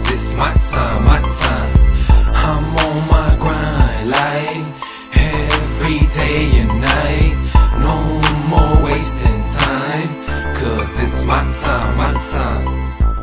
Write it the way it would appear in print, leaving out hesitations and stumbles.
cause it's my time, my time. I'm on my grind like every day and night. No more wasting time, cause it's my time, my time.